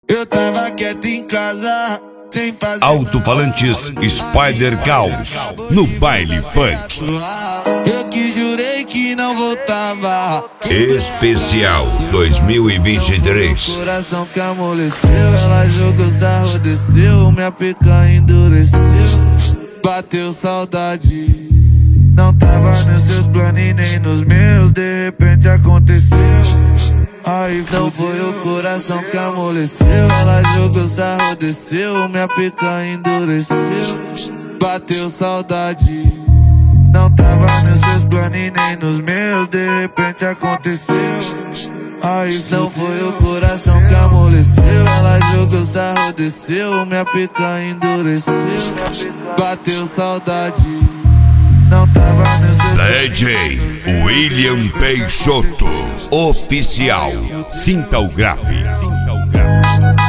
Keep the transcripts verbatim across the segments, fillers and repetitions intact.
Eu tava quieto em casa, sem fazer Alto-falantes Spider Caos no baile funk. Eu que jurei que não voltava. Especial dois mil e vinte e três. Coração que amoleceu, ela jogou sarro, desceu, minha pica endureceu. Bateu saudade, não tava nos seus planos e nem nos meus, de repente aconteceu. Aí não foi o coração que amoleceu, ela jogou sarro, desceu, minha pica endureceu. Bateu saudade, não tava nos seus planos e nem nos meus, de repente aconteceu. Aí não foi o coração que amoleceu, ela jogou sarro, desceu, minha pica endureceu. Bateu saudade, não tava nos seus D J William Peixoto Oficial. Sinta o grave. Sinta o grave.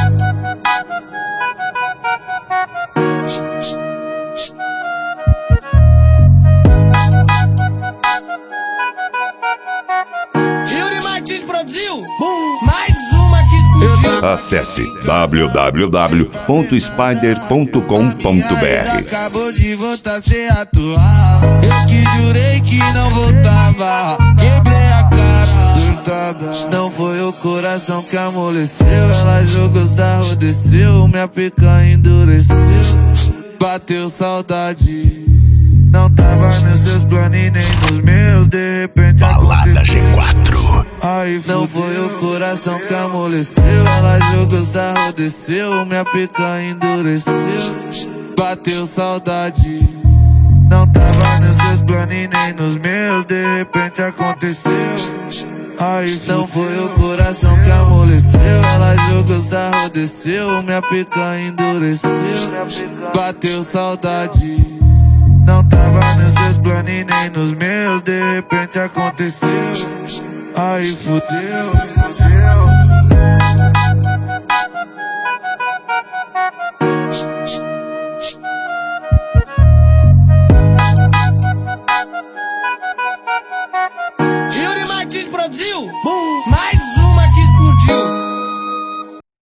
Yuri Martins produziu uh, mais uma que explodiu. Acesse w w w ponto spider ponto com ponto b r. Acabou de voltar a ser atual. Eu que jurei que não voltava, quebrei a cara, surtada. Não foi o coração que amoleceu, ela jogou sarro, desceu, minha pica endureceu. Bateu saudade, não tava nos seus planos e nem nos meus, de repente Balada G quatro. Aí não foi o coração que amoleceu, ela jogou sarro, desceu, minha pica endureceu. Bateu saudade, não tava nos seus planos e nem nos meus, de repente aconteceu. Aí não foi o coração que amoleceu, ela jogou sarro, desceu, minha pica endureceu. Bateu saudade, não tava nos seus planos e nem nos meus, de repente aconteceu. Aí fudeu, fudeu.